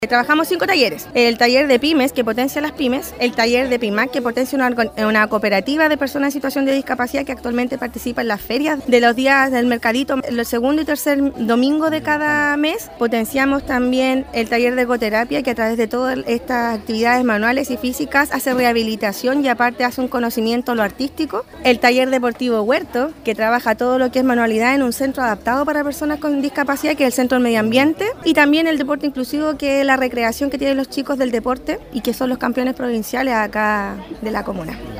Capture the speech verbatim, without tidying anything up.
Trabajamos cinco talleres, el taller de pymes que potencia las pymes, el taller de PYMAC que potencia una, una cooperativa de personas en situación de discapacidad que actualmente participa en las ferias de los días del mercadito, el segundo y tercer domingo de cada mes. Potenciamos también el taller de ecoterapia que a través de todas estas actividades manuales y físicas hace rehabilitación y aparte hace un conocimiento lo artístico. El taller deportivo Huerto que trabaja todo lo que es manualidad en un centro adaptado para personas con discapacidad que es el Centro del Medio Ambiente, y también el deporte inclusivo que es la recreación que tienen los chicos del deporte y que son los campeones provinciales acá de la comuna.